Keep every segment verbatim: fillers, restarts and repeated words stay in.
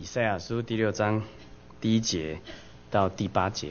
赛亚书第六章第一节到第八节。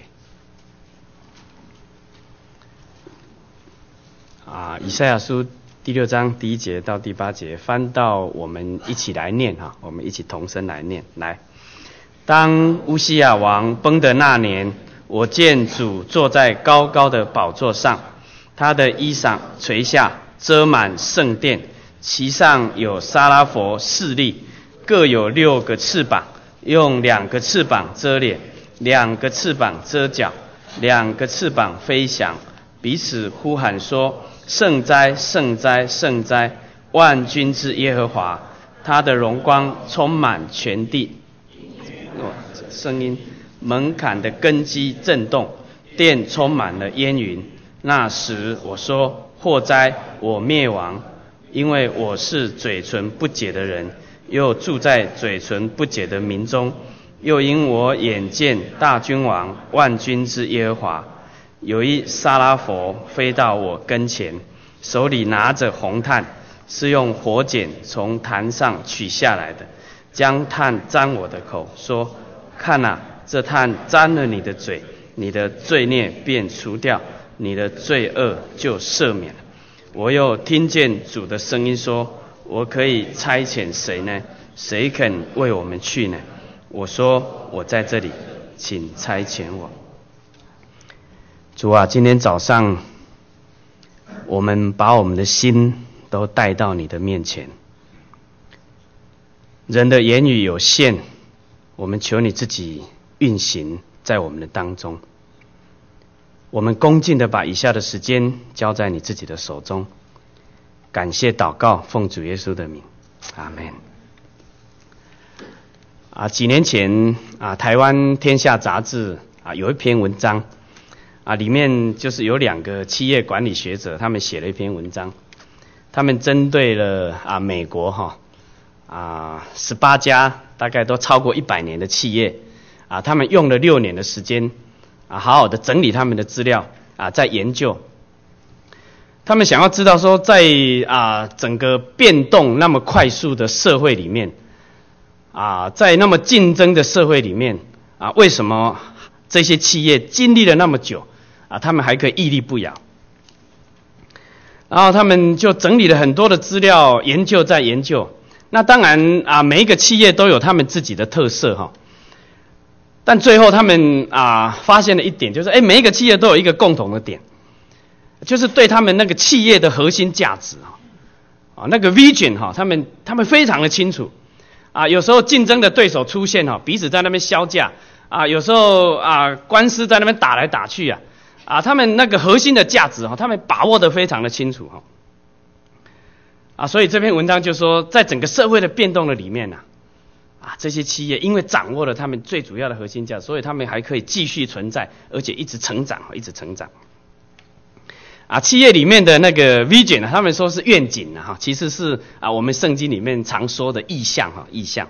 啊，以赛亚书第六章第一节到第八节，翻到我们一起来念哈，我们一起同声来念。来，当乌西雅王崩的那年，我见主坐在高高的宝座上，他的衣裳垂下，遮满圣殿，其上有撒拉佛四立，各有六个翅膀，用两个翅膀遮脸，两个翅膀遮脚，两个翅膀飞翔，彼此呼喊说：圣哉，圣哉，圣哉！万军之耶和华，他的荣光充满全地。哦，声音，门槛的根基震动，殿充满了烟云。那时我说：祸哉，我灭亡，因为我是嘴唇不洁的人，又住在嘴唇不洁的民中。又因我眼见大君王万军之耶和华，有一撒拉佛飞到我跟前，手里拿着红炭，是用火剪从坛上取下来的，将炭沾我的口，说：看啊，这炭沾了你的嘴，你的罪孽便除掉，你的罪恶就赦免了。我又听见主的声音说：我可以差遣谁呢？谁肯为我们去呢？我说：我在这里，请差遣我。主啊，今天早上我们把我们的心都带到你的面前。人的言语有限，我们求你自己运行在我们的当中。我们恭敬的把以下的时间交在你自己的手中，感谢祷告，奉主耶稣的名，阿们。啊，几年前啊，台湾天下杂志啊有一篇文章啊，里面就是有两个企业管理学者，他们写了一篇文章，他们针对了啊美国哈啊十八家大概都超过一百年的企业啊，他们用了六年的时间啊，好好的整理他们的资料啊，在研究。他们想要知道说，在啊整个变动那么快速的社会里面，啊，在那么竞争的社会里面啊，为什么这些企业经历了那么久啊，他们还可以屹立不摇？然后他们就整理了很多的资料，研究在研究。那当然啊，每一个企业都有他们自己的特色哈。但最后他们啊发现了一点，就是哎，每一个企业都有一个共同的点，就是对他们那个企业的核心价值啊，啊那个 vision 哈，他们他们非常的清楚。啊，有时候竞争的对手出现哈，彼此在那边削价啊，有时候啊官司在那边打来打去啊，啊他们那个核心的价值哈，他们把握得非常的清楚哈。啊，所以这篇文章就说，在整个社会的变动的里面呢，啊这些企业因为掌握了他们最主要的核心价值，所以他们还可以继续存在，而且一直成长，一直成长。啊，企业里面的那个 vision 啊，他们说是愿景啊，哈，其实是啊我们圣经里面常说的意象哈，意象。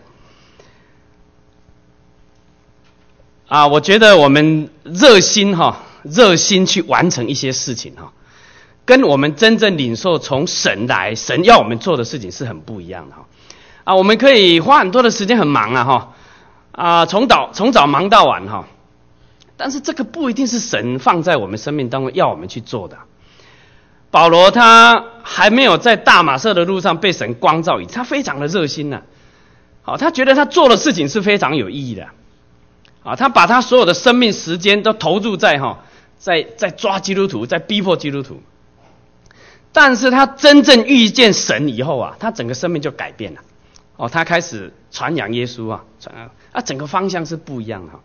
啊，我觉得我们热心哈，热心去完成一些事情哈，跟我们真正领受从神来，神要我们做的事情是很不一样的哈。啊，我们可以花很多的时间很忙啊哈，啊从早从早忙到晚哈，但是这个不一定是神放在我们生命当中要我们去做的。保罗他还没有在大马色的路上被神光照以前，他非常的热心呐、啊，好，他觉得他做的事情是非常有意义的，啊，他把他所有的生命时间都投入在哈，在在抓基督徒，在逼迫基督徒。但是他真正遇见神以后啊，他整个生命就改变了，哦，他开始传扬耶稣啊，传啊，整个方向是不一样的。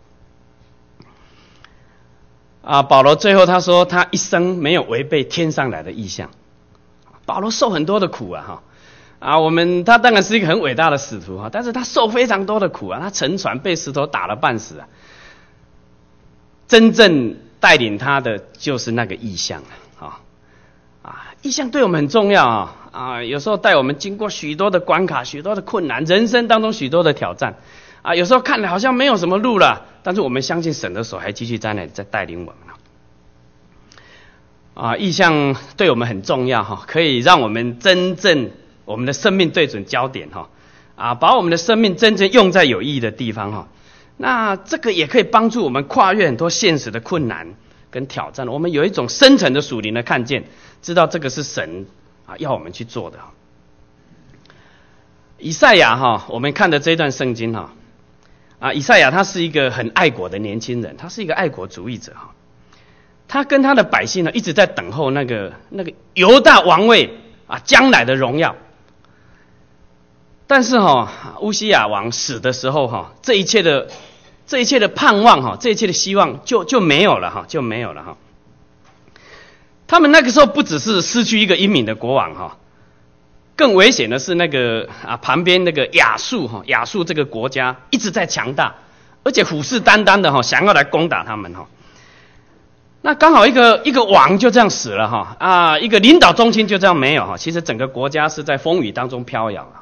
啊，保罗最后他说，他一生没有违背天上来的意象。保罗受很多的苦啊，哈，啊，我们他当然是一个很伟大的使徒哈，但是他受非常多的苦啊，他沉船被石头打了半死啊。真正带领他的就是那个意象啊，啊，意象对我们很重要啊，啊，有时候带我们经过许多的关卡、许多的困难，人生当中许多的挑战。啊，有时候看来好像没有什么路了，但是我们相信神的手还继续在那里在带领我们。啊，意象对我们很重要哈，可以让我们真正我们的生命对准焦点哈， 啊，把我们的生命真正用在有意义的地方哈。那这个也可以帮助我们跨越很多现实的困难跟挑战。我们有一种深层的属灵的看见，知道这个是神啊要我们去做的。以赛亚哈，我们看的这段圣经哈，啊，以赛亚他是一个很爱国的年轻人，他是一个爱国主义者哈。他跟他的百姓呢一直在等候那个那个犹大王位啊将来的荣耀。但是哈，乌西雅王死的时候哈，这一切的这一切的盼望哈，这一切的希望就就没有了哈，就没有了哈。他们那个时候不只是失去一个英明的国王哈，更危险的是那个啊旁边那个亚述哈，亚述这个国家一直在强大，而且虎视眈眈的哈，想要来攻打他们哈。那刚好一个一个王就这样死了哈，啊，一个领导中心就这样没有哈。其实整个国家是在风雨当中飘摇了。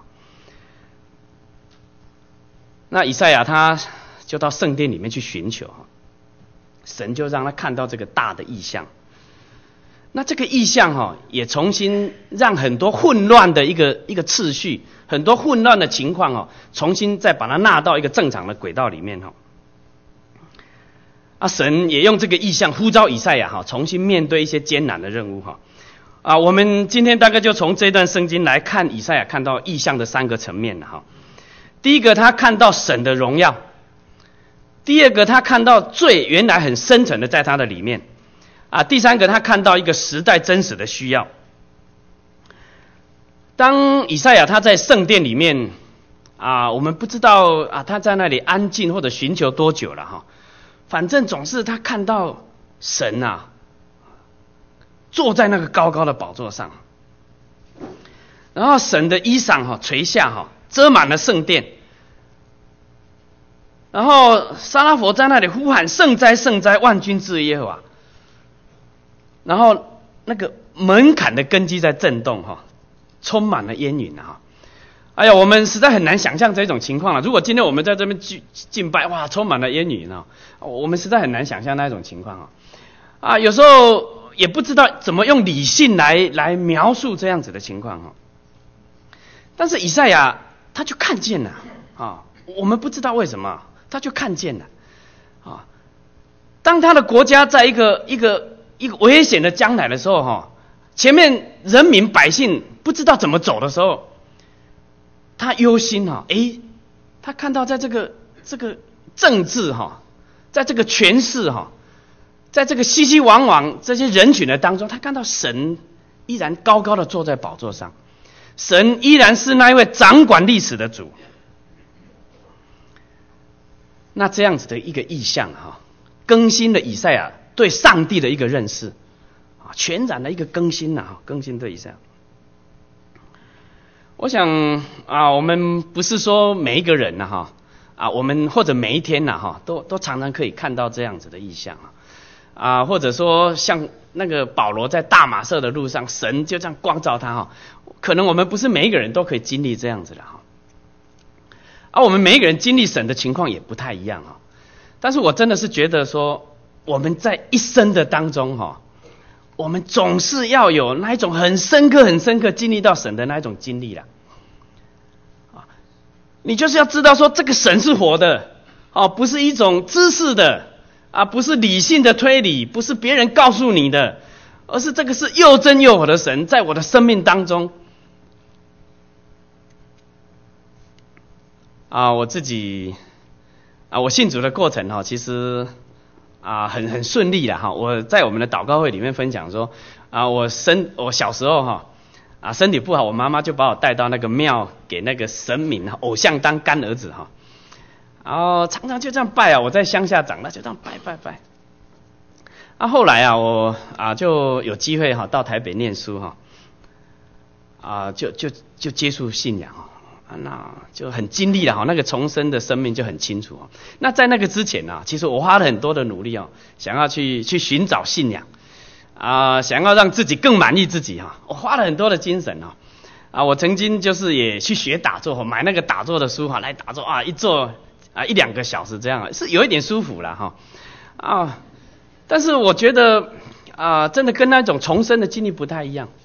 那以赛亚他就到圣殿里面去寻求，神就让他看到这个大的异象。那这个异象哈，也重新让很多混乱的一个一个次序，很多混乱的情况哈，重新再把它纳到一个正常的轨道里面哈。啊，神也用这个异象呼召以赛亚哈，重新面对一些艰难的任务哈。啊，我们今天大概就从这段圣经来看以赛亚看到异象的三个层面了哈。第一个，他看到神的荣耀；第二个，他看到罪原来很深沉的在他的里面；啊，第三个，他看到一个时代真实的需要。当以赛亚他在圣殿里面啊，我们不知道啊他在那里安静或者寻求多久了哈，反正总是他看到神啊坐在那个高高的宝座上，然后神的衣裳哈垂下哈。遮满了圣殿，然后撒拉弗在那里呼喊圣哉圣哉万军之耶和华，然后那个门槛的根基在震动哈，充满了烟云啊！哎呀，我们实在很难想象这种情况了。如果今天我们在这边敬敬拜，哇，充满了烟云啊，我们实在很难想象那种情况啊！啊，有时候也不知道怎么用理性来来描述这样子的情况哈。但是以赛亚他就看见了啊，我们不知道为什么，他就看见了啊。当他的国家在一个一个一个危险的将来的时候哈，前面人民百姓不知道怎么走的时候，他忧心哈，诶，他看到在这个这个政治哈，在这个权势哈，在这个熙熙攘攘这些人群的当中，他看到神依然高高的坐在宝座上。神依然是那一位掌管历史的主。那这样子的一个意象哈，更新了以赛亚对上帝的一个认识啊，全然的一个更新呐，更新对以赛亚。我想啊，我们不是说每一个人呐哈啊，我们或者每一天呐哈，都都常常可以看到这样子的意象啊，啊，或者说像那个保罗在大马色的路上，神就这样光照他哈。可能我们不是每一个人都可以经历这样子的哈，而我们每一个人经历神的情况也不太一样哈。但是我真的是觉得说，我们在一生的当中哈，我们总是要有那一种很深刻、很深刻经历到神的那一种经历啦。啊，你就是要知道说，这个神是活的哦，不是一种知识的啊，不是理性的推理，不是别人告诉你的，而是这个是又真又活的神，在我的生命当中。啊，我自己啊，我信主的过程哈，其实啊很很顺利的哈。我在我们的祷告会里面分享说，啊，我身我小时候哈啊身体不好，我妈妈就把我带到那个庙给那个神明偶像当干儿子哈，然后常常就这样拜啊。我在乡下长大，就这样拜拜拜。啊，后来啊，我啊就有机会哈到台北念书哈，啊就就就接触信仰哈。那就很经历了哈，那个重生的生命就很清楚。那在那个之前啊，其实我花了很多的努力哦，想要去去寻找信仰啊、呃，想要让自己更满意自己哈。我花了很多的精神啊啊，我曾经就是也去学打坐，买那个打坐的书哈来打坐啊，一坐啊一两个小时这样，是有一点舒服了哈啊。但是我觉得啊、呃，真的跟那种重生的经历不太一样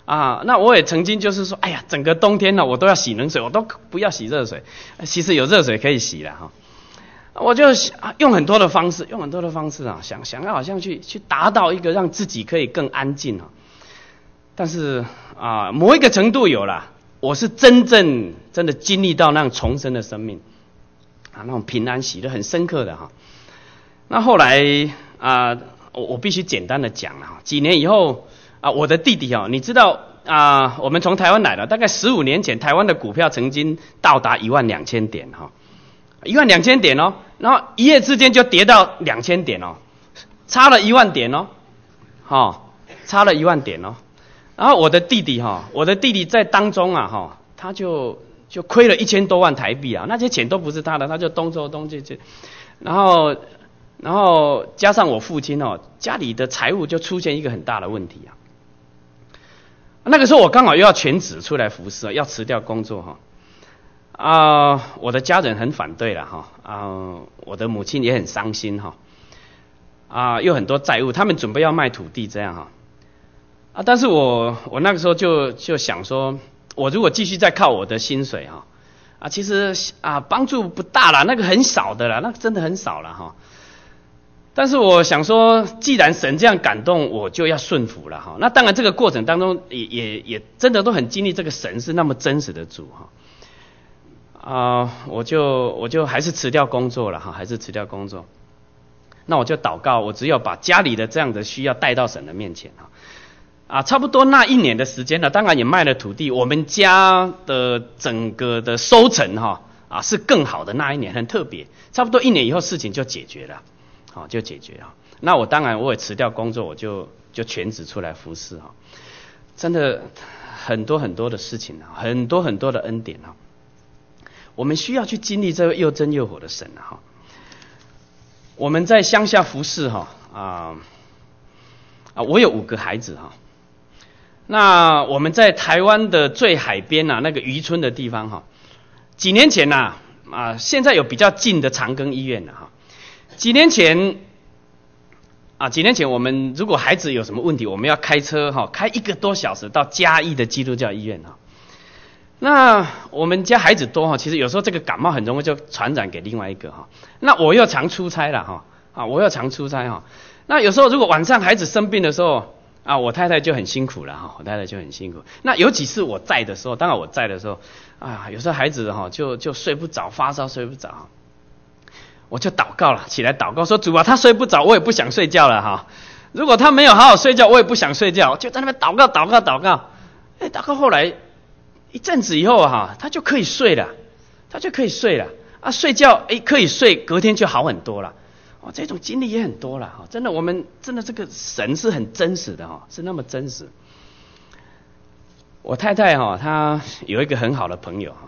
啊，那我也曾经就是说，哎呀，整个冬天呢，我都要洗冷水，我都不要洗热水。其实有热水可以洗了哈。我就用很多的方式，用很多的方式啊，想想要好像去去达到一个让自己可以更安静啊。但是啊，某一个程度有了，我是真正真的经历到那种重生的生命啊，那种平安喜乐很深刻的哈。那后来啊，我我必须简单的讲了哈，几年以后。啊，我的弟弟哦，你知道啊，我们从台湾来了，大概十五年前，台湾的股票曾经到达一万两千点哈，一万两千点哦，然后一夜之间就跌到两千点哦，差了一万点哦，哈，差了一万点哦，然后我的弟弟哈，我的弟弟在当中啊哈，他就就亏了一千多万台币啊，那些钱都不是他的，他就东做东去去，然后然后加上我父亲哦，家里的财务就出现一个很大的问题啊。那个时候我刚好又要全职出来服侍，要辞掉工作哈，啊、呃，我的家人很反对了哈，啊、呃，我的母亲也很伤心哈，啊、呃，又很多债务，他们准备要卖土地这样哈，啊，但是我我那个时候就就想说，我如果继续再靠我的薪水哈，啊，其实啊帮助不大啦，那个很少的啦，那个真的很少了哈。但是我想说，既然神这样感动，我就要顺服了哈。那当然，这个过程当中也也也真的都很经历这个神是那么真实的主哈。啊、呃，我就我就还是辞掉工作了哈，还是辞掉工作。那我就祷告，我只有把家里的这样的需要带到神的面前哈。啊，差不多那一年的时间呢，当然也卖了土地，我们家的整个的收成哈啊是更好的那一年，很特别。差不多一年以后，事情就解决了。好，就解决啊。那我当然我也辞掉工作，我就就全职出来服侍哈。真的很多很多的事情啊，很多很多的恩典啊，我们需要去经历这位又真又活的神啊。我们在乡下服侍哈啊啊，我有五个孩子哈。那我们在台湾的最海边啊，那个渔村的地方哈，几年前呐啊，现在有比较近的长庚医院了哈。几年前啊，几年前我们如果孩子有什么问题，我们要开车哈，开一个多小时到嘉义的基督教医院哈。那我们家孩子多哈，其实有时候这个感冒很容易就传染给另外一个哈。那我又常出差了哈，啊，我又常出差哈。那有时候如果晚上孩子生病的时候啊，我太太就很辛苦了哈，我太太就很辛苦。那有几次我在的时候，当然我在的时候啊，有时候孩子哈就就睡不着，发烧睡不着。我就祷告了，起来祷告说主啊，他睡不着，我也不想睡觉了哈。如果他没有好好睡觉，我也不想睡觉，就在那边祷告祷告祷告。哎，祷告后来一阵子以后哈，他就可以睡了，他就可以睡了啊，睡觉哎可以睡，隔天就好很多了。哦，这种经历也很多了哈，真的，我们真的这个神是很真实的哈，是那么真实。我太太哈，她有一个很好的朋友哈。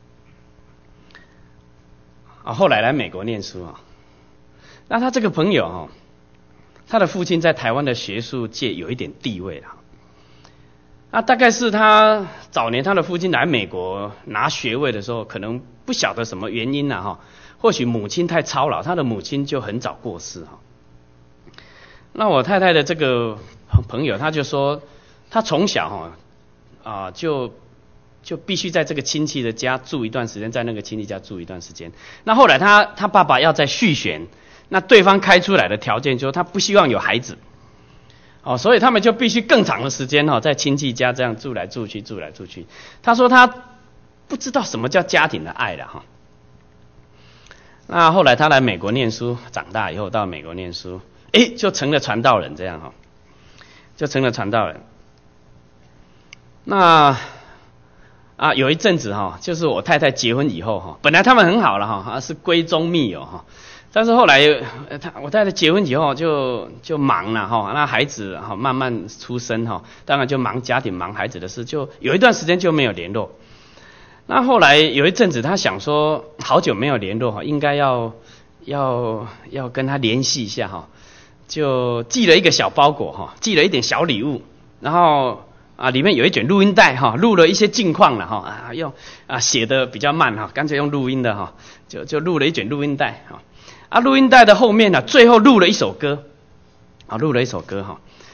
啊，后来来美国念书啊，那他这个朋友哈，他的父亲在台湾的学术界有一点地位了。那大概是他早年他的父亲来美国拿学位的时候，可能不晓得什么原因了哈，或许母亲太操劳，他的母亲就很早过世哈。那我太太的这个朋友他就说，他从小哈啊就。就必须在这个亲戚的家住一段时间，在那个亲戚家住一段时间。那后来他他爸爸要再续选，那对方开出来的条件就是他不希望有孩子，哦，所以他们就必须更长的时间哈，在亲戚家这样住来住去，住来住去。他说他不知道什么叫家庭的爱了哈。那后来他来美国念书，长大以后到美国念书，哎，就成了传道人这样哈，就成了传道人。那啊，有一阵子哈，就是我太太结婚以后哈，本来他们很好了哈，是闺中密友哈，但是后来他我太太结婚以后就就忙了哈，那孩子哈慢慢出生哈，当然就忙家庭忙孩子的事，就有一段时间就没有联络。那后来有一阵子他想说，好久没有联络哈，应该要要要跟他联系一下哈，就寄了一个小包裹哈，寄了一点小礼物，然后。啊，里面有一卷录音带哈，录了一些近况了哈，啊用啊写的比较慢哈，干脆用录音的哈，就就录了一卷录音带哈，啊录音带的后面呢，最后录了一首歌，啊录了一首歌哈，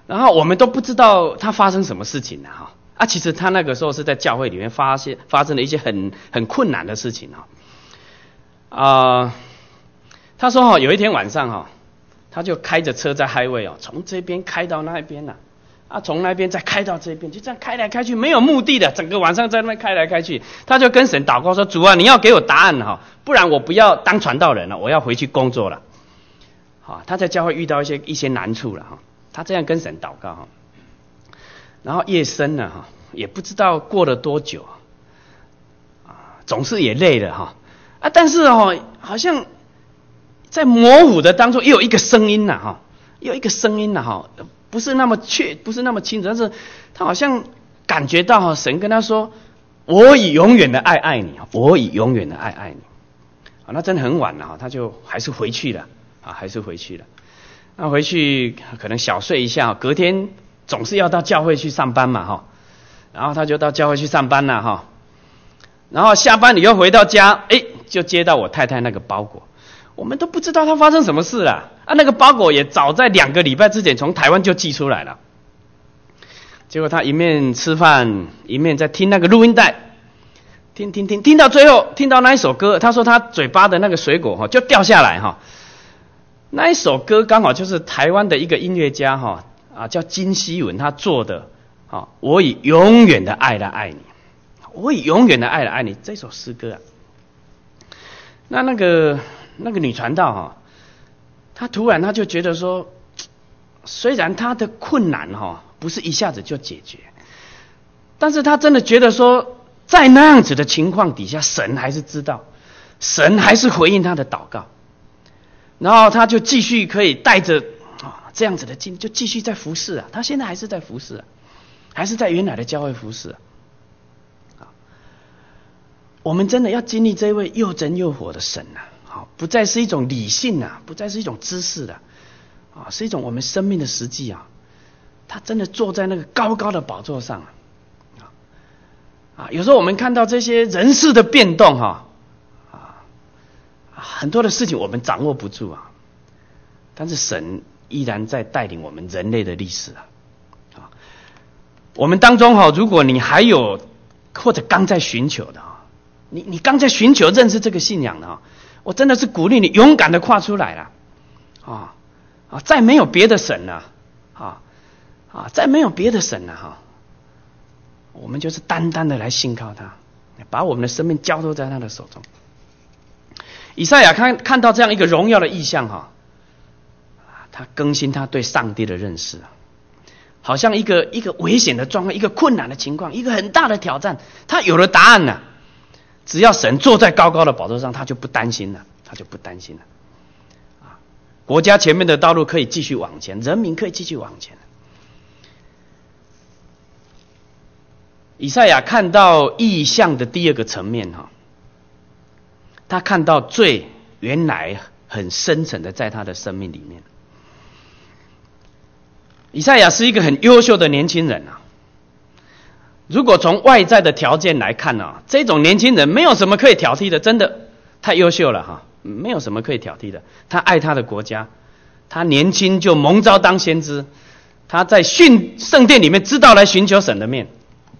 然后我们都不知道他发生什么事情了哈。啊，其实他那个时候是在教会里面发现发生了一些很很困难的事情哈。啊、呃，他说哈，有一天晚上哈，他就开着车在 highway 哦，从这边开到那边呐、啊，啊，从那边再开到这边，就这样开来开去，没有目的的，整个晚上在那边开来开去。他就跟神祷告说：“主啊，你要给我答案哈，不然我不要当传道人了，我要回去工作了。”好，他在教会遇到一些一些难处了哈，他这样跟神祷告哈。然后夜深了哈，也不知道过了多久，啊，总是也累了哈，啊，但是哦，好像在模糊的当中又有一个声音呐哈，又有一个声音呐哈，不是那么确，不是那么清楚，但是他好像感觉到哈，神跟他说：“我以永远的爱爱你，我以永远的爱爱你。”啊，那真的很晚了哈，他就还是回去了。啊，还是回去了。那回去可能小睡一下，隔天总是要到教会去上班嘛，哈。然后他就到教会去上班了，哈。然后下班以后回到家，哎，就接到我太太那个包裹。我们都不知道他发生什么事了。啊，那个包裹也早在两个礼拜之前从台湾就寄出来了。结果他一面吃饭，一面在听那个录音带，听听听，听到最后，听到那一首歌，他说他嘴巴的那个水果哈就掉下来哈。那一首歌刚好就是台湾的一个音乐家哈啊叫金希文他做的啊，我以永远的爱来爱你，我以永远的爱来爱你这首诗歌啊。那那个那个女传道哈，她突然她就觉得说，虽然她的困难哈不是一下子就解决，但是她真的觉得说，在那样子的情况底下，神还是知道，神还是回应她的祷告。然后他就继续可以带着啊这样子的劲，就继续在服侍啊。他现在还是在服侍啊，还是在原来的教会服侍啊。啊，我们真的要经历这位又真又活的神啊！好，不再是一种理性啊，不再是一种知识的啊，是一种我们生命的实际啊。他真的坐在那个高高的宝座上啊啊！有时候我们看到这些人事的变动哈。很多的事情我们掌握不住啊，但是神依然在带领我们人类的历史啊。啊，我们当中哈，如果你还有或者刚在寻求的啊，你你刚在寻求认识这个信仰的啊，我真的是鼓励你勇敢的跨出来了啊啊！再没有别的神了啊啊！再没有别的神了哈，我们就是单单的来信靠他，把我们的生命交托在他的手中。以赛亚看看到这样一个荣耀的意象哈，他更新他对上帝的认识啊，好像一个一个危险的状况，一个困难的情况，一个很大的挑战，他有了答案了。只要神坐在高高的宝座上，他就不担心了，他就不担心了。啊，国家前面的道路可以继续往前，人民可以继续往前。以赛亚看到意象的第二个层面哈。他看到罪原来很深沉的在他的生命里面。以赛亚是一个很优秀的年轻人啊。如果从外在的条件来看啊，这种年轻人没有什么可以挑剔的，真的太优秀了哈，没有什么可以挑剔的。他爱他的国家，他年轻就蒙召当先知，他在训圣殿里面知道来寻求神的面。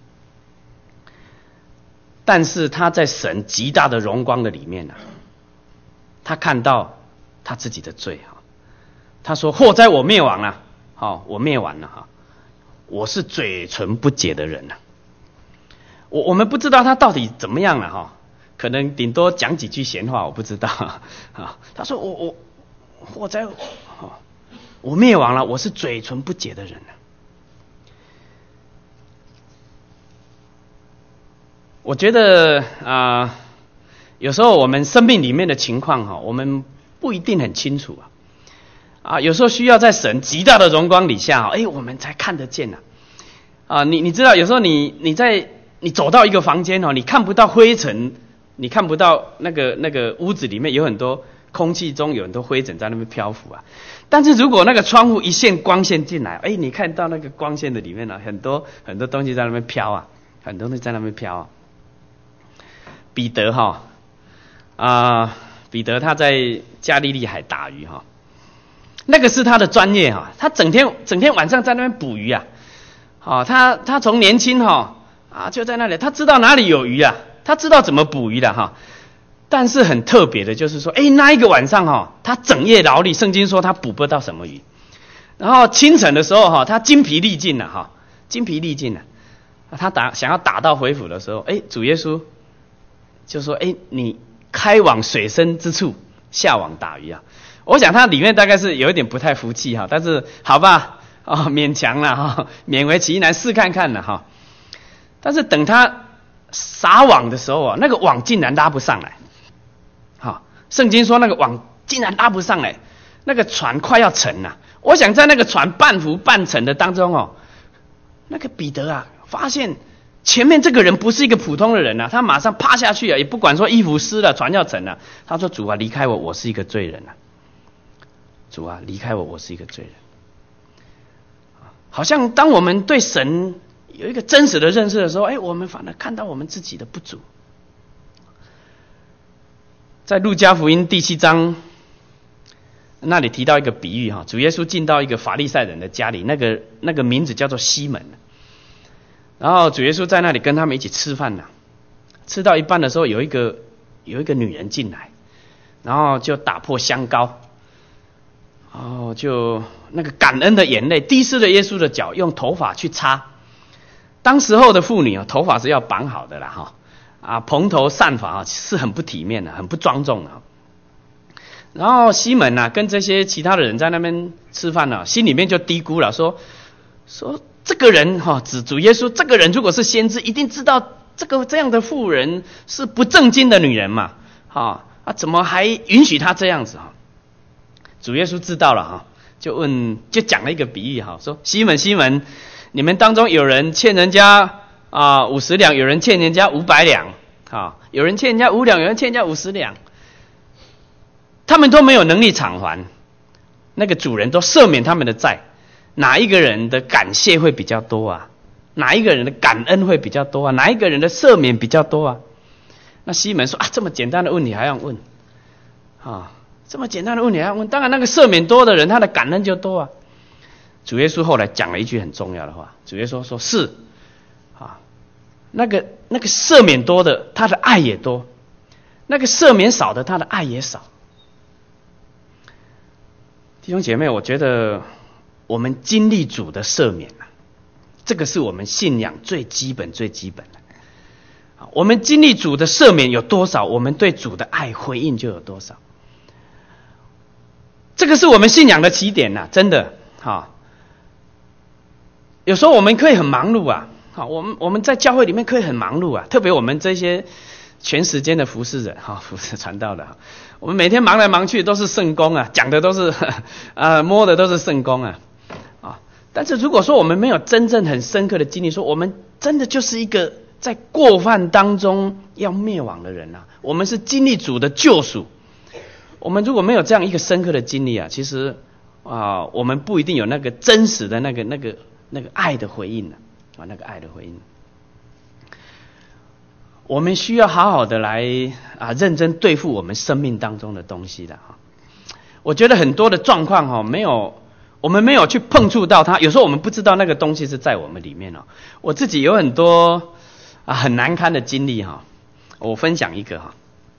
但是他在神极大的荣光的里面啊，他看到他自己的罪哈，他说：“祸哉我灭亡了，好，我灭亡了哈，我是嘴唇不洁的人呐。”我我们不知道他到底怎么样了哈，可能顶多讲几句闲话，我不知道啊。他说：“我我祸哉，我灭亡了，我是嘴唇不洁的人呐。”我觉得啊、呃，有时候我们生命里面的情况哈，我们不一定很清楚啊。啊，有时候需要在神极大的荣光底下，哎，我们才看得见呐。啊，你你知道，有时候你你在你走到一个房间哦，你看不到灰尘，你看不到那个那个屋子里面有很多空气中有很多灰尘在那边漂浮啊。但是如果那个窗户一线光线进来，哎，你看到那个光线的里面呢、啊，很多很多东西在那边飘啊，很多东西在那边飘啊。彼得哈啊，彼得他在加利利海打鱼哈， 那个是他的专业哈，他整天整天晚上在那边捕鱼啊，好，他他从年轻哈啊就在那里，他知道哪里有鱼啊，他知道怎么捕鱼的哈。但是很特别的就是说，哎，那一个晚上哈，他整夜劳力，圣经说他捕不到什么鱼，然后清晨的时候哈，他精疲力尽了哈，精疲力尽了，他打想要打道回府的时候，哎，主耶稣就说，哎，你开往水深之处下网打鱼啊。我想他里面大概是有一点不太服气哈，但是好吧，哦，勉强了哈，勉为其难试看看了哈。但是等他撒网的时候啊，那个网竟然拉不上来。好，圣经说那个网竟然拉不上来，那个船快要沉了。我想在那个船半浮半沉的当中哦，那个彼得啊，发现前面这个人不是一个普通的人啊，他马上趴下去啊，也不管说衣服湿了，船要沉了。他说：“主啊，离开我，我是一个罪人啊！主啊，离开我，我是一个罪人。”好像当我们对神有一个真实的认识的时候，哎，我们反而看到我们自己的不足。在路加福音第七章那里提到一个比喻哈，主耶稣进到一个法利赛人的家里，那个那个名字叫做西门，然后主耶稣在那里跟他们一起吃饭呢，吃到一半的时候，有一个有一个女人进来，然后就打破香膏，哦，就那个感恩的眼泪滴湿了耶稣的脚，用头发去擦。当时候的妇女啊，头发是要绑好的啦哈。啊，蓬头散发啊，是很不体面的，很不庄重的。然后西门啊，跟这些其他的人在那边吃饭呢、啊，心里面就嘀咕了，说说这个人哈、啊，指主耶稣，这个人如果是先知，一定知道这个这样的妇人是不正经的女人嘛，哈啊，怎么还允许她这样子哈？主耶稣知道了哈，就问，就讲了一个比喻哈，说西门西门，你们当中有人欠人家啊五十两，有人欠人家五百两，啊，有人欠人家五两，有人欠人家五十两，他们都没有能力偿还，那个主人都赦免他们的债，哪一个人的感谢会比较多啊？哪一个人的感恩会比较多啊？哪一个人的赦免比较多啊？那西门说啊，这么简单的问题还要问啊？这么简单的问题还要问？当然，那个赦免多的人，他的感恩就多啊。主耶稣后来讲了一句很重要的话，主耶稣说是啊，那个那个赦免多的，他的爱也多；那个赦免少的，他的爱也少。弟兄姐妹，我觉得我们经历主的赦免啊，这个是我们信仰最基本、最基本的。我们经历主的赦免有多少，我们对主的爱回应就有多少。这个是我们信仰的起点呐、啊，真的哈。有时候我们可以很忙碌啊，好，我们我们在教会里面可以很忙碌啊，特别我们这些全时间的服侍人哈，服侍传道的，我们每天忙来忙去都是圣工啊，讲的都是啊，摸的都是圣工啊，啊，但是如果说我们没有真正很深刻的经历，说我们真的就是一个在过犯当中要灭亡的人啊，我们是经历主的救赎。我们如果没有这样一个深刻的经历啊，其实啊、呃，我们不一定有那个真实的那个那个那个爱的回应啊，那个爱的回应。我们需要好好的来啊，认真对付我们生命当中的东西的哈。我觉得很多的状况哈，没有我们没有去碰触到它，有时候我们不知道那个东西是在我们里面哦。我自己有很多啊很难堪的经历哈，我分享一个哈。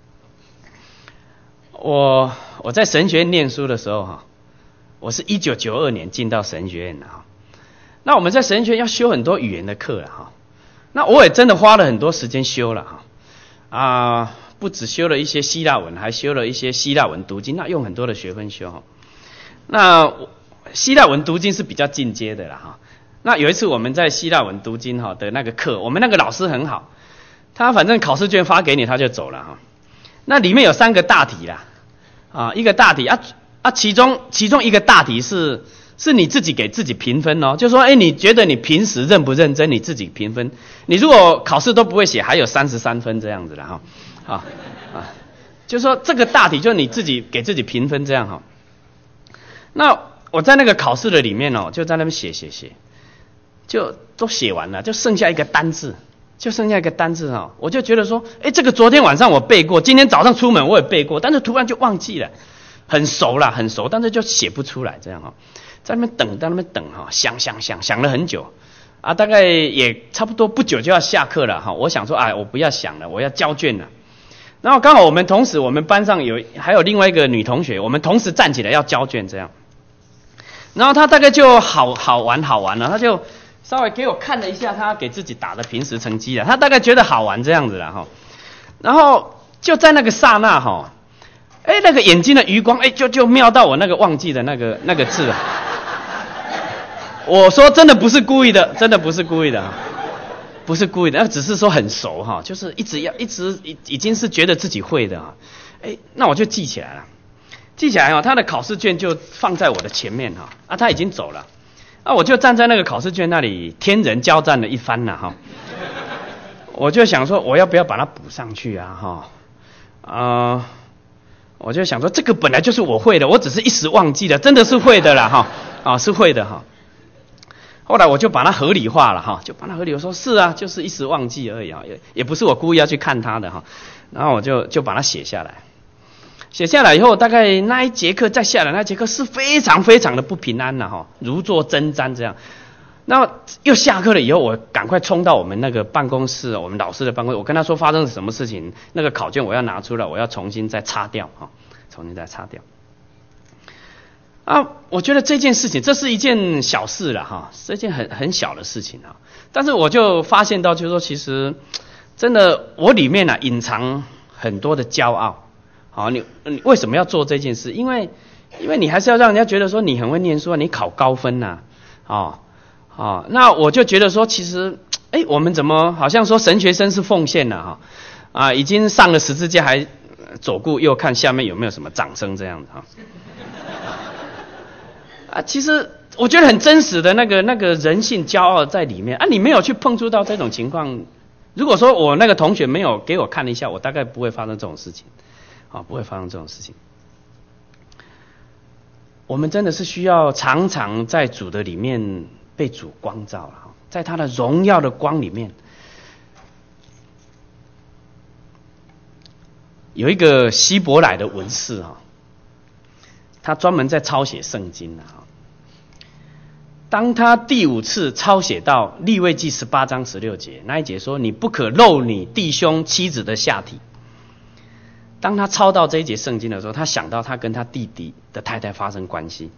我我在神学院念书的时候哈，我是一九九二年进到神学院的哈。那我们在神学院要修很多语言的课了哈。那我也真的花了很多时间修了哈。啊，不只修了一些希腊文，还修了一些希腊文读经，那用很多的学分修哈。那希腊文读经是比较进阶的啦哈。那有一次我们在希腊文读经哈的那个课，我们那个老师很好，他反正考试卷发给你他就走了哈。那里面有三个大题啦。啊，一个大题啊啊，其中其中一个大题是是你自己给自己评分哦，就说哎，你觉得你平时认不认真，你自己评分。你如果考试都不会写，还有三十三分这样子了哈，啊啊，就说这个大题就你自己给自己评分这样哈。那我在那个考试的里面哦，就在那边写写写，就都写完了，就剩下一个单字。就剩下一个单字哈，我就觉得说，哎，这个昨天晚上我背过，今天早上出门我也背过，但是突然就忘记了， 很熟啦，很熟，但是就写不出来这样哈，在那边等，在那边等哈，想想想想了很久啊，大概也差不多不久就要下课了哈，我想说哎，我不要想了，我要交卷了。然后刚好我们同时我们班上有还有另外一个女同学，我们同时站起来要交卷这样，然后她大概就好好玩好玩了，她就稍微给我看了一下她给自己打的平时成绩了，她大概觉得好玩这样子了哈，然后就在那个刹那哈。哎，那个眼睛的余光，哎，就就瞄到我那个忘记的那个那个字啊。我说真的不是故意的，真的不是故意的，不是故意的，那只是说很熟哈，就是一直要一直已已经是觉得自己会的啊。哎，那我就记起来了，记起来哦，他的考试卷就放在我的前面哈，啊，他已经走了，啊，我就站在那个考试卷那里，天人交战了一番了哈。我就想说，我要不要把它补上去啊？哈，啊、呃。我就想说，这个本来就是我会的，我只是一时忘记了，真的是会的啦，哈，啊，是会的哈。后来我就把它合理化了哈，就把它合理，我说是啊，就是一时忘记而已啊，也也不是我故意要去看它的哈。然后我就就把它写下来，写下来以后，大概那一节课再下来，那一节课是非常非常的不平安了哈，如坐针毡这样。然后又下课了以后，我赶快冲到我们那个办公室，我们老师的办公室，我跟他说发生了什么事情，那个考卷我要拿出来，我要重新再擦掉哈，重新再擦掉。啊，我觉得这件事情，这是一件小事了哈，是一件很很小的事情啊。但是我就发现到，就是说，其实真的我里面呢、啊、隐藏很多的骄傲。好，你你为什么要做这件事？因为因为你还是要让人家觉得说你很会念书，你考高分呐、啊，哦。哦，那我就觉得说，其实，哎，我们怎么好像说神学生是奉献了哈，啊，已经上了十字架，还左顾右看下面有没有什么掌声这样子哈。啊，其实我觉得很真实的那个那个人性骄傲在里面啊，你没有去碰触到这种情况，如果说我那个同学没有给我看一下，我大概不会发生这种事情，啊，不会发生这种事情。我们真的是需要常常在主的里面。被主光照了，在他的荣耀的光里面，有一个希伯来的文士哈，他专门在抄写圣经啊。当他第五次抄写到利未记十八章十六节那一节说：“你不可露你弟兄妻子的下体。”当他抄到这一节圣经的时候，他想到他跟他弟弟的太太发生关系。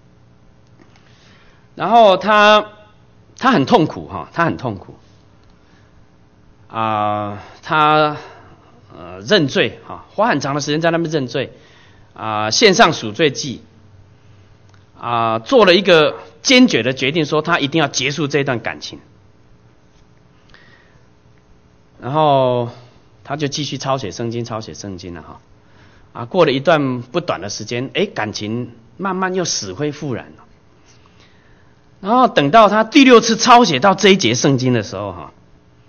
然后他他很痛苦哈，他很痛苦啊、呃，他呃认罪哈，花很长的时间在那边认罪啊、呃，献上赎罪祭啊、呃，做了一个坚决的决定，说他一定要结束这段感情。然后他就继续抄写圣经，抄写圣经了哈啊，过了一段不短的时间，哎，感情慢慢又死灰复燃了。然后等到他第六次抄写到这一节圣经的时候哈，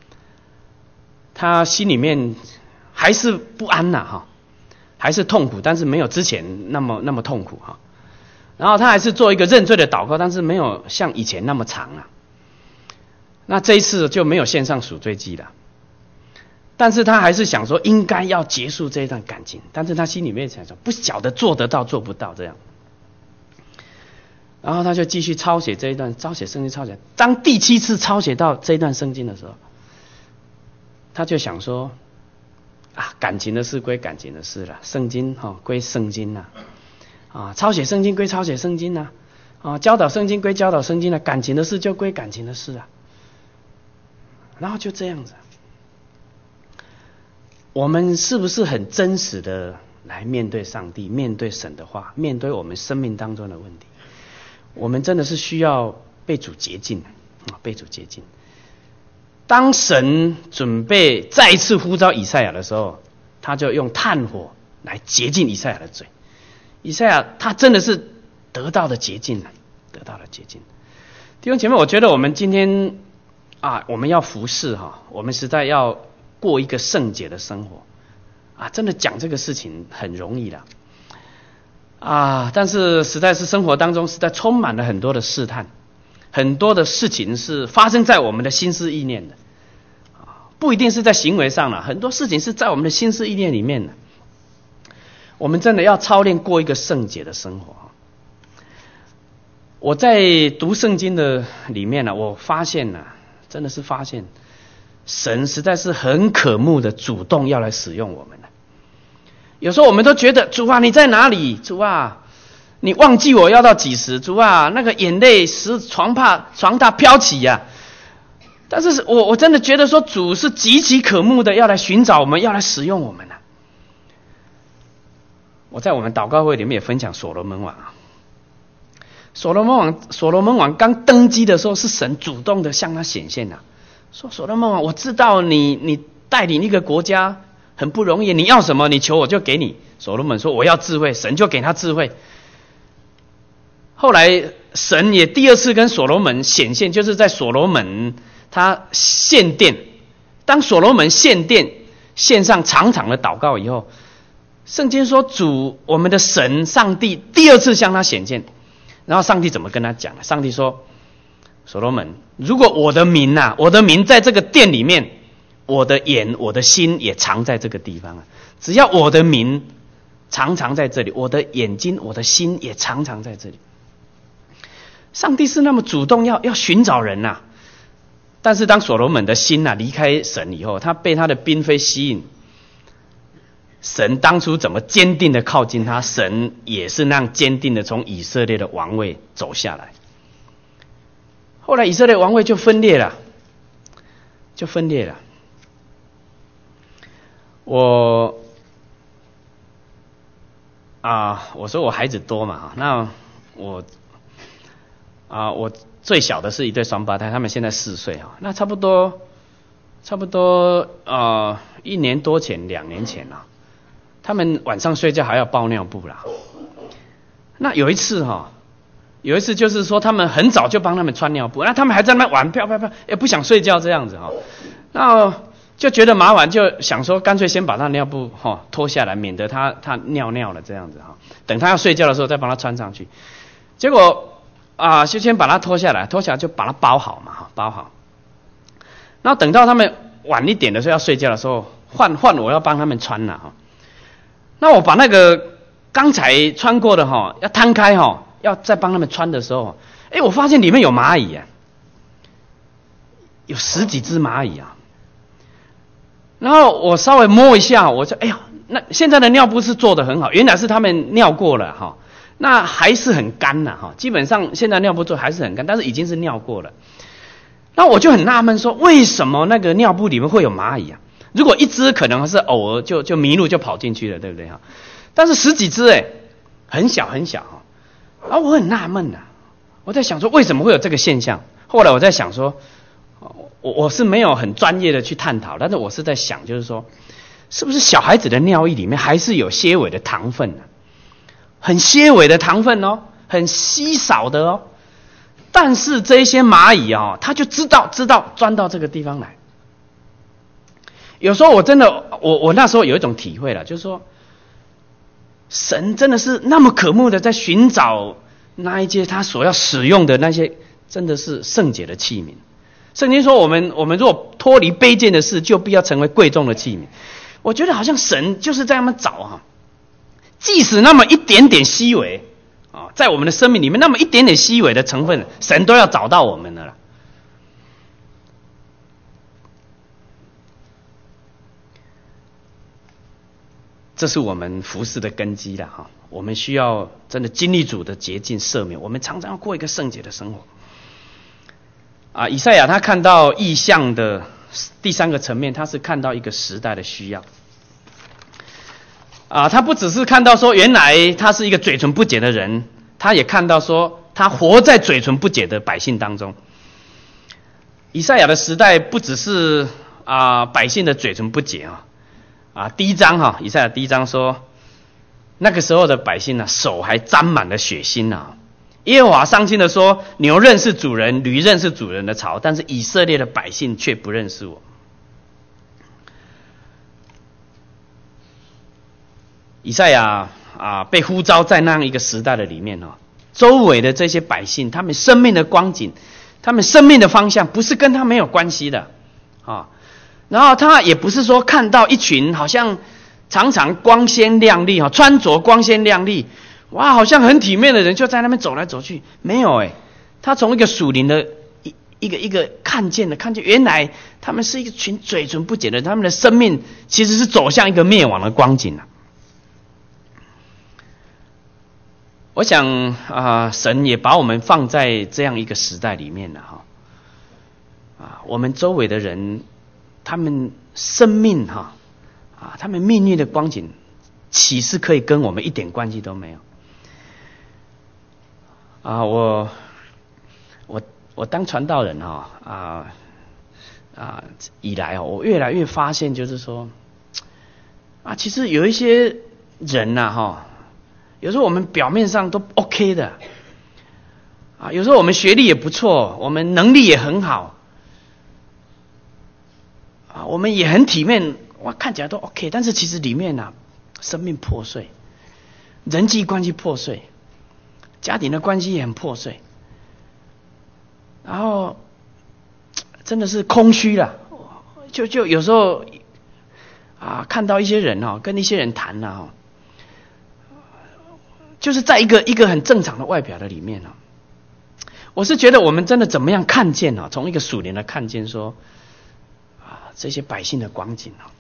他心里面还是不安呐哈，还是痛苦，但是没有之前那么那么痛苦哈。然后他还是做一个认罪的祷告，但是没有像以前那么长啊。那这一次就没有献上赎罪祭了，但是他还是想说应该要结束这一段感情，但是他心里面想说不晓得做得到做不到这样。然后他就继续抄写这一段，抄写圣经，抄写。当第七次抄写到这一段圣经的时候，他就想说：啊，感情的事归感情的事了，圣经哈、哦、归圣经了，啊，抄写圣经归抄写圣经了，啊，教导圣经归教导圣经了，感情的事就归感情的事啊。然后就这样子，我们是不是很真实的来面对上帝，面对神的话，面对我们生命当中的问题？我们真的是需要被主洁净啊，被主洁净。当神准备再一次呼召以赛亚的时候，他就用炭火来洁净以赛亚的罪。以赛亚他真的是得到了洁净了，得到了洁净。弟兄姐妹，我觉得我们今天啊，我们要服侍哈，我们实在要过一个圣洁的生活啊，真的讲这个事情很容易啦。啊！但是实在是生活当中实在充满了很多的试探，很多的事情是发生在我们的心思意念的，啊，不一定是在行为上了，很多事情是在我们的心思意念里面的。 我们真的要操练过一个圣洁的生活。我在读圣经的里面呢、啊，我发现呢、啊，真的是发现神实在是很渴慕的主动要来使用我们。有时候我们都觉得主啊你在哪里？主啊你忘记我要到几时？主啊那个眼泪使床榻床榻飘起呀、啊。但是我我真的觉得说主是极其渴慕的要来寻找我们，要来使用我们啊。我在我们祷告会里面也分享所罗门王啊。所罗门王，所罗门王刚登基的时候，是神主动的向他显现啊，说所罗门王，我知道你你带领一个国家很不容易，你要什么你求我就给你。所罗门说我要智慧，神就给他智慧。后来神也第二次跟所罗门显现，就是在所罗门他献殿，当所罗门献殿献上长长的祷告以后，圣经说主我们的神上帝第二次向他显现。然后上帝怎么跟他讲？上帝说：“所罗门，如果我的名啊，我的名在这个殿里面，我的眼、我的心也藏在这个地方啊。只要我的名常常在这里，我的眼睛、我的心也常常在这里。”上帝是那么主动要要寻找人呐、啊。但是当所罗门的心啊离开神以后，他被他的嫔妃吸引。神当初怎么坚定的靠近他，神也是那样坚定的从以色列的王位走下来。后来以色列王位就分裂了，就分裂了。我啊，我说我孩子多嘛，那我啊，我最小的是一对双胞胎，他们现在四岁啊，那差不多差不多啊一年多前、两年前啊。他们晚上睡觉还要包尿布啦。那有一次哈，有一次就是说他们很早就帮他们穿尿布，那他们还在那边玩，飘飘飘，也不想睡觉这样子哈。那就觉得麻烦，就想说干脆先把他尿布哈脱下来，免得他他尿尿了这样子哈。等他要睡觉的时候再帮他穿上去。结果啊，就先把他脱下来，脱下来就把他包好嘛，包好。然后等到他们晚一点的时候要睡觉的时候，换换我要帮他们穿了哈。那我把那个刚才穿过的哈，要摊开哈，要再帮他们穿的时候，哎，我发现里面有蚂蚁啊，有十几只蚂蚁啊。然后我稍微摸一下，我说，哎呀，那现在的尿布是做得很好，原来是他们尿过了哈，那还是很干呐哈，基本上现在尿布做还是很干，但是已经是尿过了。那我就很纳闷说，为什么那个尿布里面会有蚂蚁啊？如果一只可能是偶尔就就迷路就跑进去了，对不对哈？但是十几只哎，很小很小哈。然后我很纳闷呐，我在想说为什么会有这个现象？后来我在想说，我我是没有很专业的去探讨，但是我是在想，就是说，是不是小孩子的尿液里面还是有些微的糖分呢、啊？很些微的糖分哦，很稀少的哦。但是这些蚂蚁哦，它就知道知道钻到这个地方来。有时候我真的，我我那时候有一种体会了，就是说，神真的是那么渴慕的在寻找那一些他所要使用的那些，真的是圣洁的器皿。圣经说，我们我们如果脱离卑贱的事，就必要成为贵重的器皿。我觉得好像神就是在那么找哈，即使那么一点点细微啊，在我们的生命里面那么一点点细微的成分，神都要找到我们的了。这是我们服事的根基了哈，我们需要真的经历主的洁净赦免，我们常常要过一个圣洁的生活。啊，以赛亚他看到异象的第三个层面，他是看到一个时代的需要。啊，他不只是看到说原来他是一个嘴唇不洁的人，他也看到说他活在嘴唇不洁的百姓当中。以赛亚的时代不只是啊百姓的嘴唇不洁啊。啊，第一章哈，以赛亚第一章说，那个时候的百姓呢、啊，手还沾满了血腥呐、啊。耶和华伤心的说：“牛认识主人，驴认识主人的槽，但是以色列的百姓却不认识我。”以赛亚啊，被呼召在那样一个时代的里面哦，周围的这些百姓，他们生命的光景，他们生命的方向，不是跟他没有关系的啊。然后他也不是说看到一群好像常常光鲜亮丽哈，穿着光鲜亮丽，哇，好像很体面的人就在那边走来走去。没有哎，他从一个属灵的一一个一个看见的看见，原来他们是一群嘴唇不洁的人，他们的生命其实是走向一个灭亡的光景啊。我想啊、呃，神也把我们放在这样一个时代里面了哈。啊，我们周围的人，他们生命哈。啊，他们命运的光景，岂是可以跟我们一点关系都没有？啊，我我我当传道人哈啊啊以来哦，我越来越发现，就是说啊，其实有一些人呐哈，有时候我们表面上都 OK 的啊，有时候我们学历也不错，我们能力也很好啊，我们也很体面。哇，看起来都 OK， 但是其实里面啊，生命破碎，人际关系破碎，家庭的关系也很破碎，然后真的是空虚了。就就有时候啊，看到一些人哦，跟一些人谈啊，就是在一个一个很正常的外表的里面啊，我是觉得我们真的怎么样看见啊，从一个属灵的看见说啊，这些百姓的光景啊。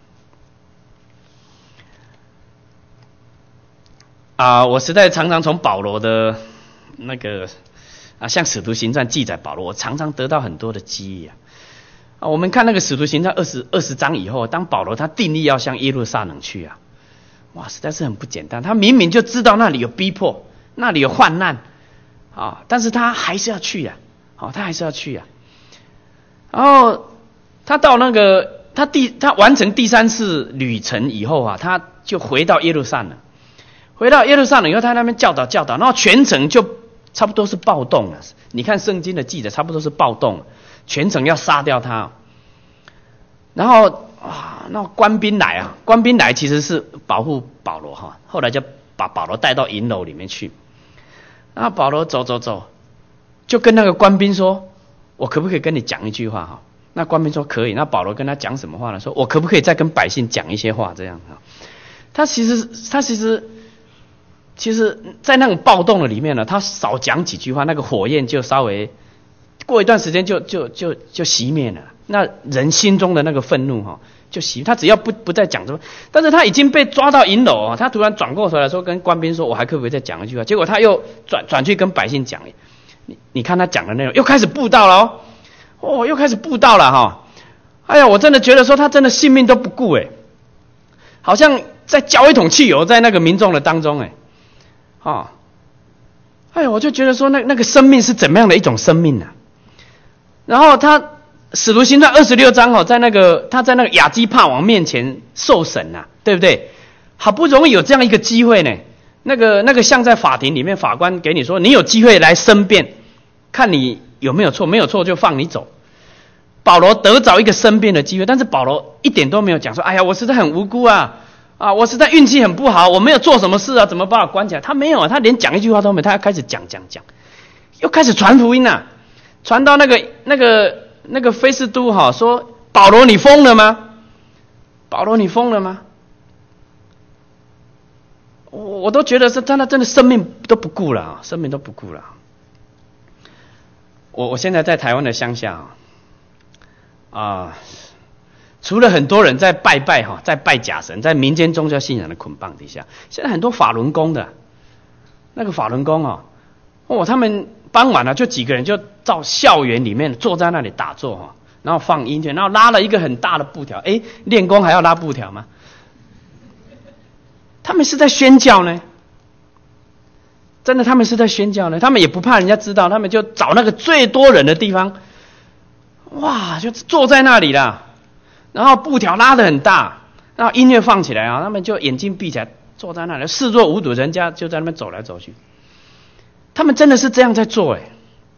啊，我实在常常从保罗的那个啊，像《使徒行传》记载保罗，我常常得到很多的激励啊。啊，我们看那个《使徒行传》二十二十章以后，当保罗他定义要向耶路撒冷去啊，哇，实在是很不简单。他明明就知道那里有逼迫，那里有患难啊，但是他还是要去呀、啊，好、啊，他还是要去呀、啊。然后他到那个他第他完成第三次旅程以后啊，他就回到耶路撒冷。回到耶路撒冷以后，他那边教导教导，然后全城就差不多是暴动了。你看圣经的记载，差不多是暴动，全城要杀掉他。然后啊，那官兵来啊，官兵来其实是保护保罗哈，后来就把保罗带到营楼里面去。然后保罗走走走，就跟那个官兵说：“我可不可以跟你讲一句话哈？”那官兵说可以。那保罗跟他讲什么话呢？说我可不可以再跟百姓讲一些话这样哈？他其实他其实。其实，在那种暴动的里面呢，他少讲几句话，那个火焰就稍微过一段时间就就就就熄灭了。那人心中的那个愤怒哈，就熄。他只要不不再讲什么，但是他已经被抓到营楼啊，他突然转过头来说，跟官兵说：“我还可不可以再讲一句话？”结果他又转转去跟百姓讲，你你看他讲的内容，又开始布道了哦，哦，又开始布道了哈。哎呀，我真的觉得说他真的性命都不顾哎，好像在浇一桶汽油在那个民众的当中哎。哦，哎，我就觉得说那那个生命是怎么样的一种生命呢、啊？然后他使徒行传二十六章哦，在那个他在那个亚基帕王面前受审呐、啊，对不对？好不容易有这样一个机会呢，那个那个像在法庭里面，法官给你说你有机会来申辩，看你有没有错，没有错就放你走。保罗得着一个申辩的机会，但是保罗一点都没有讲说，哎呀，我实在很无辜啊。啊，我实在运气很不好，我没有做什么事啊，怎么把我关起来？他没有啊，他连讲一句话都没有，他开始讲讲讲，又开始传福音啊，传到那个那个那个菲斯都哈、啊、说，保罗你疯了吗？保罗你疯了吗？我我都觉得是他那真的生命都不顾了啊，生命都不顾了。我我现在在台湾的乡下啊。啊除了很多人在拜拜哈，在拜假神，在民间宗教信仰的捆绑底下，现在很多法轮功的，那个法轮功哦，哦，他们傍晚了就几个人就到校园里面坐在那里打坐哈，然后放音乐，然后拉了一个很大的布条，哎，练功还要拉布条吗？他们是在宣教呢，真的他们是在宣教呢，他们也不怕人家知道，他们就找那个最多人的地方，哇，就坐在那里啦。然后布条拉得很大，然后音乐放起来啊，他们就眼睛闭起来坐在那里视若无睹，人家就在那边走来走去。他们真的是这样在做哎。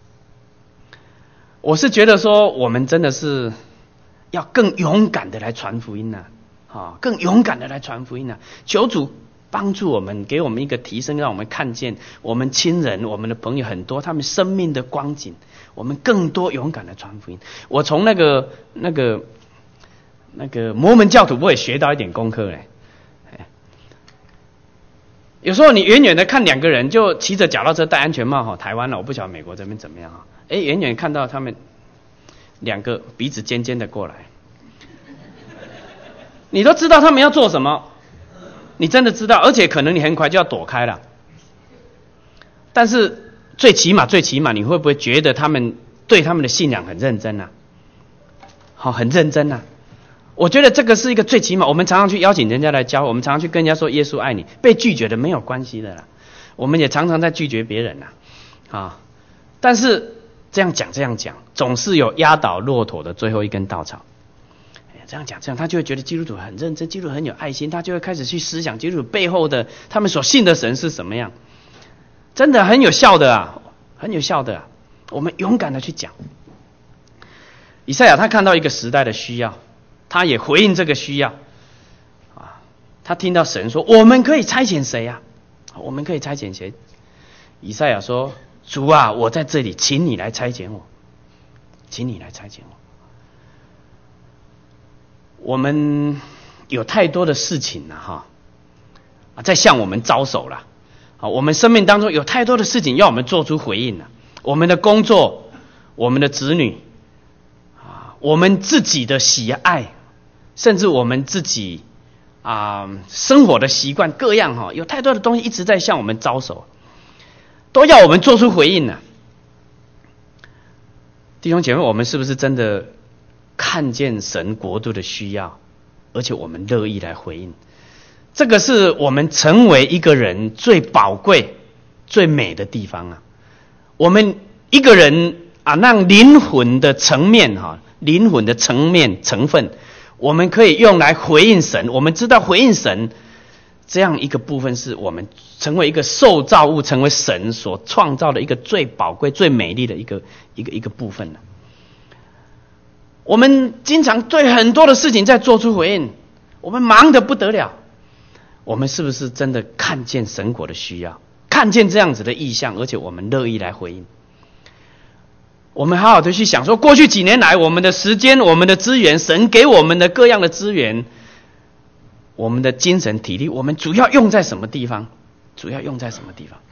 我是觉得说我们真的是要更勇敢的来传福音呐、啊，啊，更勇敢的来传福音呐、啊。求主帮助我们，给我们一个提升，让我们看见我们亲人、我们的朋友很多他们生命的光景，我们更多勇敢的传福音。我从那个那个。那个摩门教徒我也学到一点功课嘞， 有时候你远远的看两个人就骑着脚踏车戴安全帽哈，台湾了，我不晓得美国这边怎么样哈。哎，远远看到他们两个鼻子尖尖的过来，你都知道他们要做什么，你真的知道，而且可能你很快就要躲开了。但是最起码最起码你会不会觉得他们对他们的信仰很认真啊？好，很认真啊。我觉得这个是一个最起码，我们常常去邀请人家来教，我们常常去跟人家说耶稣爱你，被拒绝的没有关系的啦。我们也常常在拒绝别人啦，啊，但是这样讲这样讲，总是有压倒骆驼的最后一根稻草。这样讲这样，他就会觉得基督徒很认真，基督徒很有爱心，他就会开始去思想基督徒背后的他们所信的神是什么样。真的很有效的啊，很有效的啊，我们勇敢的去讲。以赛亚他看到一个时代的需要，他也回应这个需要啊。他听到神说我们可以差遣谁啊？我们可以差遣谁？以赛亚说主啊，我在这里，请你来差遣我，请你来差遣我。我们有太多的事情了哈，啊，在向我们招手了。啊，我们生命当中有太多的事情要我们做出回应了。我们的工作，我们的子女，啊，我们自己的喜爱，甚至我们自己啊生活的习惯各样哈，有太多的东西一直在向我们招手，都要我们做出回应了。弟兄姐妹，我们是不是真的看见神国度的需要，而且我们乐意来回应？这个是我们成为一个人最宝贵、最美的地方啊！我们一个人啊，让灵魂的层面哈，灵魂的层面成分，我们可以用来回应神。我们知道回应神这样一个部分，是我们成为一个受造物，成为神所创造的一个最宝贵、最美丽的一个一个一个部分了。我们经常对很多的事情在做出回应，我们忙得不得了。我们是不是真的看见神国的需要，看见这样子的意象，而且我们乐意来回应？我们好好的去想说，过去几年来我们的时间、我们的资源，神给我们的各样的资源，我们的精神体力，我们主要用在什么地方？主要用在什么地方？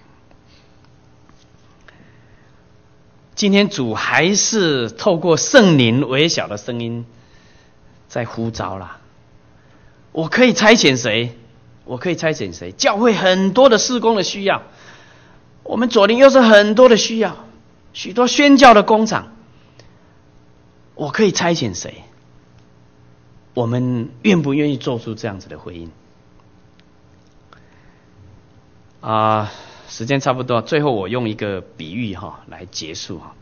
今天主还是透过圣灵微小的声音在呼召啦。我可以差遣谁？我可以差遣谁？教会很多的事工的需要，我们左邻右舍很多的需要，许多宣教的工厂，我可以差遣谁？我们愿不愿意做出这样子的回应？啊、呃，时间差不多，最后我用一个比喻哈来结束哈。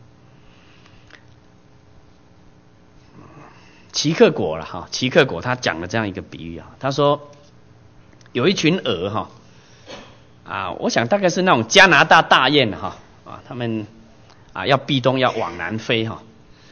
齐克果了哈，齐克果他讲了这样一个比喻啊，他说有一群鹅哈，啊，我想大概是那种加拿大大雁哈，啊，他们啊要避冬要往南飞哈，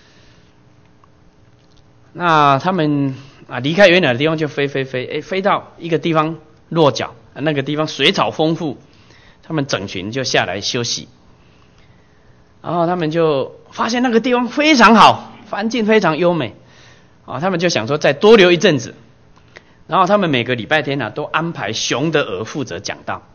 那他们啊离开远点的地方就飞飞飞，哎，飞到一个地方落脚，那个地方水草丰富，他们整群就下来休息，然后他们就发现那个地方非常好，环境非常优美，啊，他们就想说再多留一阵子。然后他们每个礼拜天啊，都安排熊的鹅负责讲道。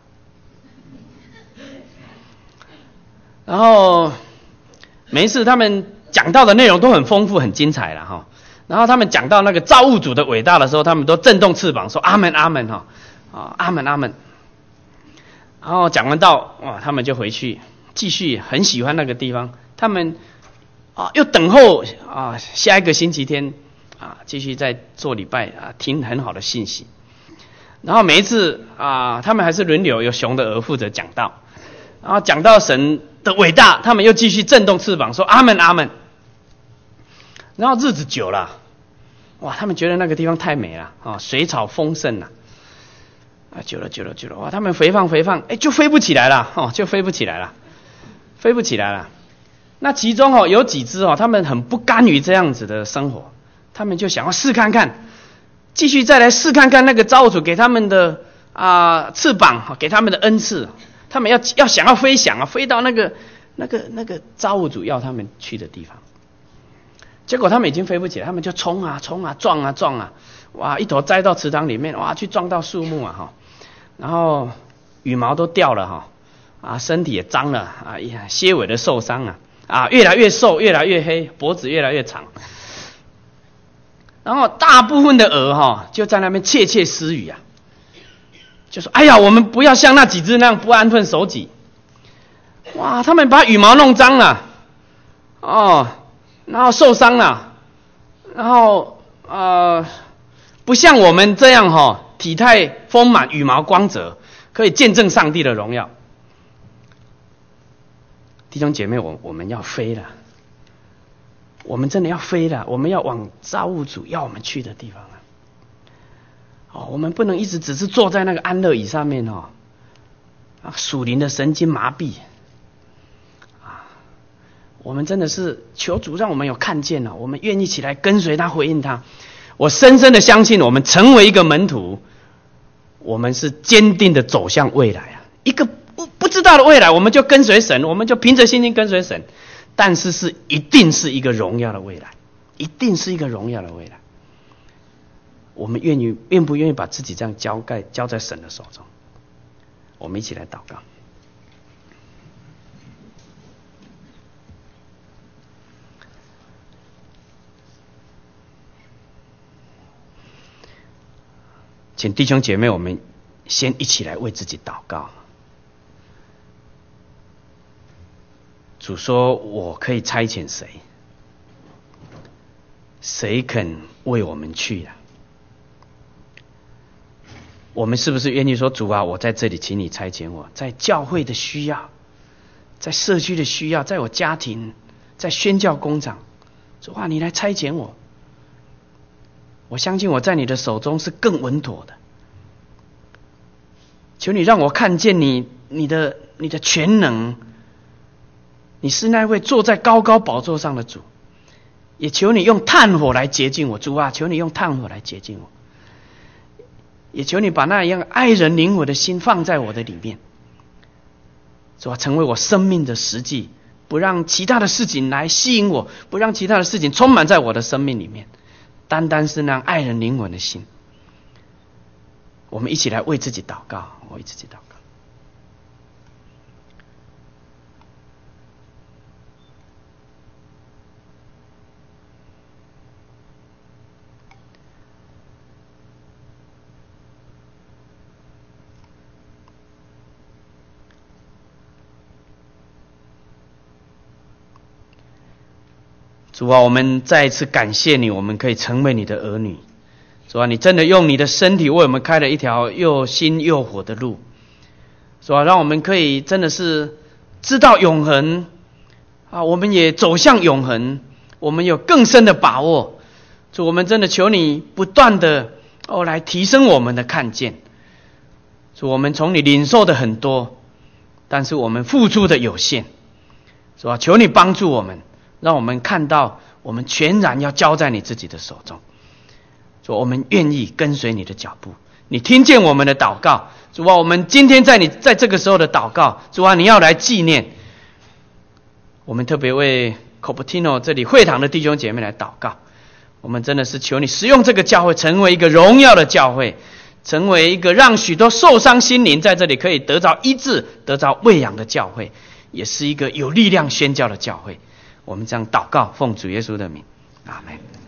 然后每一次他们讲道的内容都很丰富、很精彩了哈。然后他们讲到那个造物主的伟大的时候，他们都震动翅膀说阿门阿门哈，啊阿门阿门。然后讲完道哇，他们就回去继续很喜欢那个地方。他们啊又等候啊下一个星期天。啊，继续在做礼拜啊，听很好的信息。然后每一次啊，他们还是轮流由熊的鹅负责讲道，然后讲到神的伟大，他们又继续震动翅膀说阿门阿门。然后日子久了，哇，他们觉得那个地方太美了啊，水草丰盛了啊，久了久了久了，哇，他们肥放肥放，哎，就飞不起来了哦，就飞不起来了，飞不起来了。那其中哦有几只哦，他们很不甘于这样子的生活。他们就想要试看看，继续再来试看看那个造物主给他们的啊、呃、翅膀，给他们的恩赐，他们要要想要飞翔啊，飞到那个那个那个造物主要他们去的地方。结果他们已经飞不起来，他们就冲啊冲啊撞啊撞啊，哇，一头栽到池塘里面，哇，去撞到树木啊哈，然后羽毛都掉了哈，啊，身体也脏了啊，些微的受伤啊，啊，越来越瘦，越来越黑，脖子越来越长。然后大部分的鹅哈就在那边窃窃私语啊，就说：“哎呀，我们不要像那几只那样不安分守己。”哇，他们把羽毛弄脏了，哦，然后受伤了，然后呃，不像我们这样哈，体态丰满，羽毛光泽，可以见证上帝的荣耀。弟兄姐妹，我我们要飞了。我们真的要飞了，我们要往造物主要我们去的地方了。哦，我们不能一直只是坐在那个安乐椅上面哦，啊，属灵的神经麻痹。啊，我们真的是求主让我们有看见了，我们愿意起来跟随他，回应他。我深深的相信，我们成为一个门徒，我们是坚定的走向未来啊。一个不不知道的未来，我们就跟随神，我们就凭着信心跟随神。但是是一定是一个荣耀的未来，一定是一个荣耀的未来。我们愿意愿不愿意把自己这样交盖交在神的手中？我们一起来祷告。请弟兄姐妹，我们先一起来为自己祷告。主说：“我可以差遣谁？谁肯为我们去啊？”我们是不是愿意说：“主啊，我在这里，请你差遣我，在教会的需要，在社区的需要，在我家庭，在宣教工厂，主啊，你来差遣我。我相信我在你的手中是更稳妥的。求你让我看见你，你的你的全能。你是那位坐在高高宝座上的主，也求你用炭火来洁净我，主啊，求你用炭火来洁净我，也求你把那样爱人灵我的心放在我的里面，主啊，成为我生命的实际，不让其他的事情来吸引我，不让其他的事情充满在我的生命里面，单单是那爱人灵魂的心。我们一起来为自己祷告，我为自己祷告。主啊，我们再一次感谢你，我们可以成为你的儿女。主啊，你真的用你的身体为我们开了一条又新又活的路。主啊，让我们可以真的是知道永恒啊，我们也走向永恒，我们有更深的把握。主，我们真的求你不断的哦来提升我们的看见。主，我们从你领受的很多，但是我们付出的有限。主啊，求你帮助我们。让我们看到，我们全然要交在你自己的手中。主，我们愿意跟随你的脚步。你听见我们的祷告，主啊，我们今天在你在这个时候的祷告，主啊，你要来纪念。我们特别为 Cupertino 这里会堂的弟兄姐妹来祷告。我们真的是求你使用这个教会，成为一个荣耀的教会，成为一个让许多受伤心灵在这里可以得着医治、得着喂养的教会，也是一个有力量宣教的教会。我们这样祷告，奉主耶稣的名，阿们。